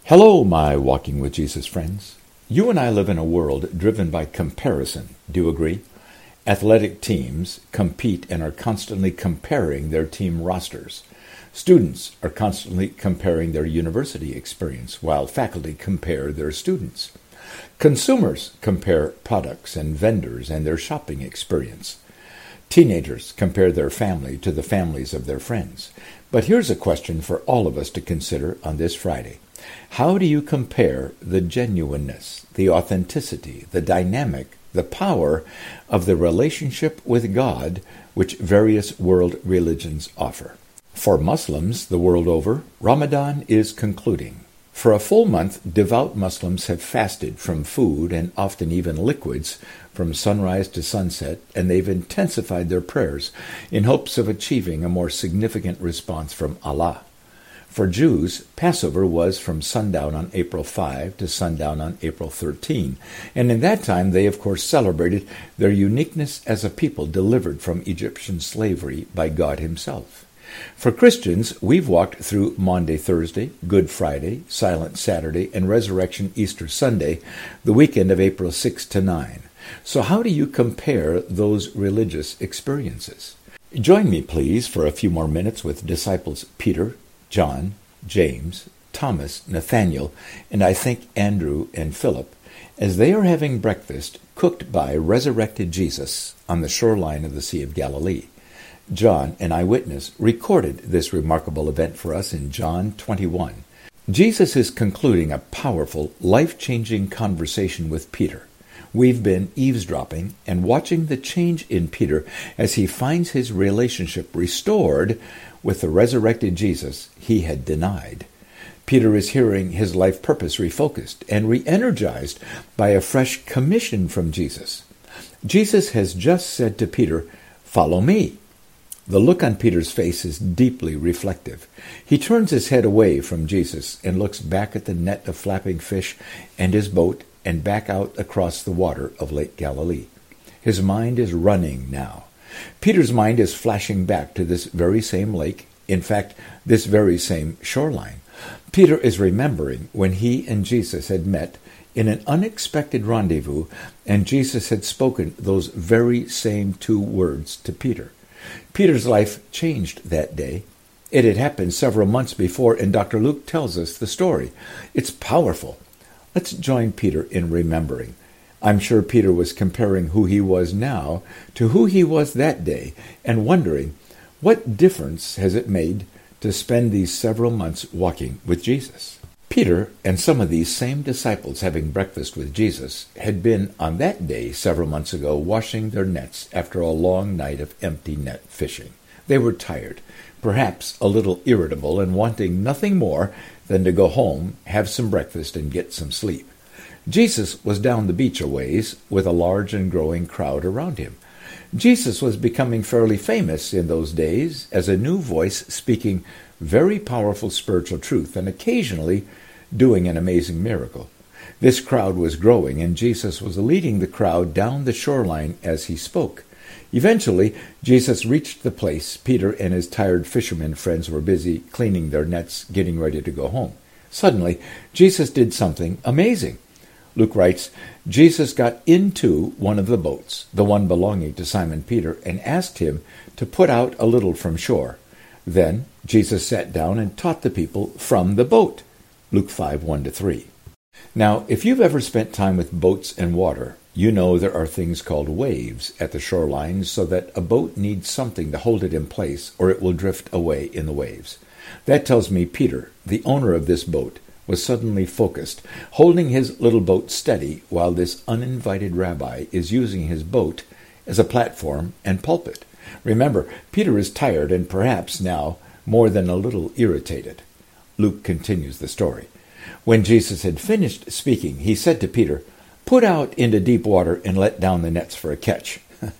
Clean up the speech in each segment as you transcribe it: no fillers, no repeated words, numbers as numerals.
Hello, my Walking with Jesus friends. You and I live in a world driven by comparison. Do you agree? Athletic teams compete and are constantly comparing their team rosters. Students are constantly comparing their university experience, while faculty compare their students. Consumers compare products and vendors and their shopping experience. Teenagers compare their family to the families of their friends. But here's a question for all of us to consider on this Friday. How do you compare the genuineness, the authenticity, the dynamic, the power of the relationship with God which various world religions offer? For Muslims the world over, Ramadan is concluding. For a full month, devout Muslims have fasted from food and often even liquids from sunrise to sunset, and they've intensified their prayers in hopes of achieving a more significant response from Allah. For Jews, Passover was from sundown on April 5 to sundown on April 13, and in that time they of course celebrated their uniqueness as a people delivered from Egyptian slavery by God Himself. For Christians, we've walked through Maundy Thursday, Good Friday, Silent Saturday, and Resurrection Easter Sunday, the weekend of April 6 to 9. So how do you compare those religious experiences? Join me, please, for a few more minutes with disciples Peter, John, James, Thomas, Nathaniel, and I think Andrew and Philip, as they are having breakfast cooked by resurrected Jesus on the shoreline of the Sea of Galilee. John, an eyewitness, recorded this remarkable event for us in John 21. Jesus is concluding a powerful, life-changing conversation with Peter. We've been eavesdropping and watching the change in Peter as he finds his relationship restored with the resurrected Jesus he had denied. Peter is hearing his life purpose refocused and re-energized by a fresh commission from Jesus. Jesus has just said to Peter, "Follow me." The look on Peter's face is deeply reflective. He turns his head away from Jesus and looks back at the net of flapping fish and his boat and back out across the water of Lake Galilee. His mind is running now. Peter's mind is flashing back to this very same lake, in fact, this very same shoreline. Peter is remembering when he and Jesus had met in an unexpected rendezvous, and Jesus had spoken those very same two words to Peter. Peter's life changed that day. It had happened several months before, and Dr. Luke tells us the story. It's powerful. Let's join Peter in remembering. I'm sure Peter was comparing who he was now to who he was that day and wondering, what difference has it made to spend these several months walking with Jesus? Peter and some of these same disciples having breakfast with Jesus had been on that day several months ago washing their nets after a long night of empty net fishing. They were tired, perhaps a little irritable, and wanting nothing more than to go home, have some breakfast, and get some sleep. Jesus was down the beach a ways with a large and growing crowd around him. Jesus was becoming fairly famous in those days as a new voice speaking very powerful spiritual truth and occasionally doing an amazing miracle. This crowd was growing, and Jesus was leading the crowd down the shoreline as he spoke. Eventually, Jesus reached the place Peter and his tired fishermen friends were busy cleaning their nets, getting ready to go home. Suddenly, Jesus did something amazing. Luke writes, Jesus got into one of the boats, the one belonging to Simon Peter, and asked him to put out a little from shore. Then Jesus sat down and taught the people from the boat. Luke 5:1-3. Now, if you've ever spent time with boats and water, you know there are things called waves at the shoreline, so that a boat needs something to hold it in place or it will drift away in the waves. That tells me Peter, the owner of this boat, was suddenly focused, holding his little boat steady while this uninvited rabbi is using his boat as a platform and pulpit. Remember, Peter is tired and perhaps now more than a little irritated. Luke continues the story. When Jesus had finished speaking, he said to Peter, "Put out into deep water and let down the nets for a catch."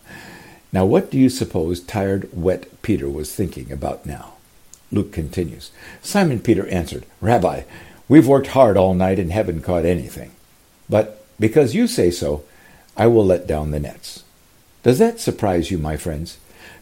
Now, what do you suppose tired, wet Peter was thinking about now? Luke continues. Simon Peter answered, "Rabbi, we've worked hard all night and haven't caught anything. But because you say so, I will let down the nets." Does that surprise you, my friends?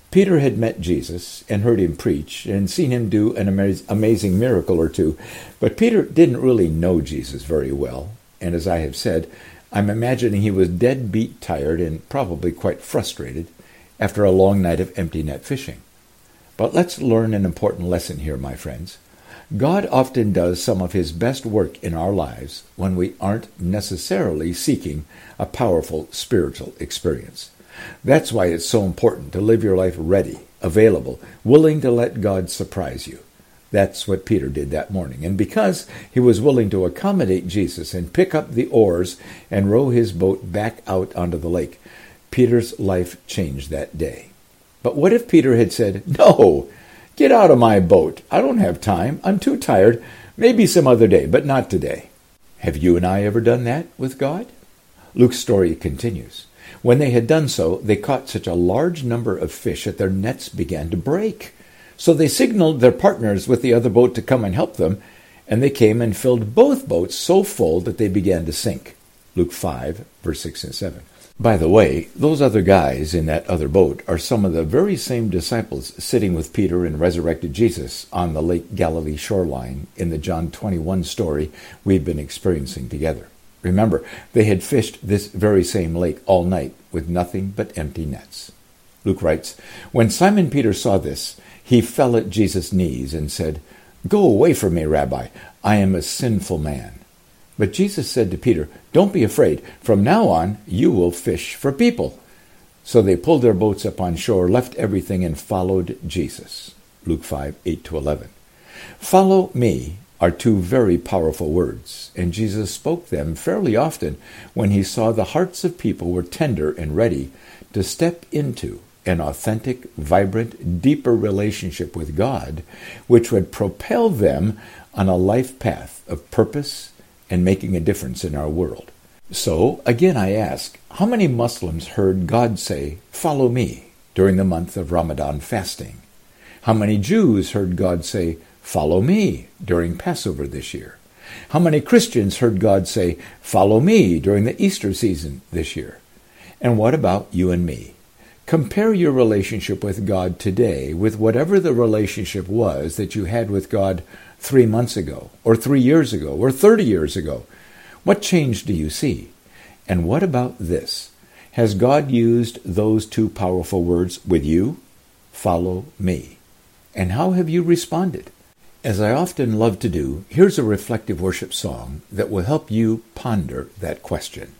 Peter had met Jesus and heard him preach and seen him do an amazing miracle or two, but Peter didn't really know Jesus very well, and as I have said, I'm imagining he was dead beat tired and probably quite frustrated after a long night of empty net fishing. But let's learn an important lesson here, my friends. God often does some of his best work in our lives when we aren't necessarily seeking a powerful spiritual experience. That's why it's so important to live your life ready, available, willing to let God surprise you. That's what Peter did that morning. And because he was willing to accommodate Jesus and pick up the oars and row his boat back out onto the lake, Peter's life changed that day. But what if Peter had said, "No, get out of my boat. I don't have time. I'm too tired. Maybe some other day, but not today." Have you and I ever done that with God? Luke's story continues. When they had done so, they caught such a large number of fish that their nets began to break. So they signaled their partners with the other boat to come and help them, and they came and filled both boats so full that they began to sink. Luke 5, verse 6 and 7. By the way, those other guys in that other boat are some of the very same disciples sitting with Peter and resurrected Jesus on the Lake Galilee shoreline in the John 21 story we've been experiencing together. Remember, they had fished this very same lake all night with nothing but empty nets. Luke writes, "When Simon Peter saw this, he fell at Jesus' knees and said, 'Go away from me, Rabbi. I am a sinful man.' But Jesus said to Peter, 'Don't be afraid. From now on, you will fish for people.' So they pulled their boats up on shore, left everything, and followed Jesus." Luke 5, 8-11. Follow me are two very powerful words, and Jesus spoke them fairly often when he saw the hearts of people were tender and ready to step into an authentic, vibrant, deeper relationship with God, which would propel them on a life path of purpose and making a difference in our world. So, again I ask, how many Muslims heard God say, "Follow me," during the month of Ramadan fasting? How many Jews heard God say, "Follow me," during Passover this year? How many Christians heard God say, "Follow me," during the Easter season this year? And what about you and me? Compare your relationship with God today with whatever the relationship was that you had with God 3 months ago, or 3 years ago, or 30 years ago. What change do you see? And what about this? Has God used those two powerful words with you? Follow me. And how have you responded? As I often love to do, here's a reflective worship song that will help you ponder that question.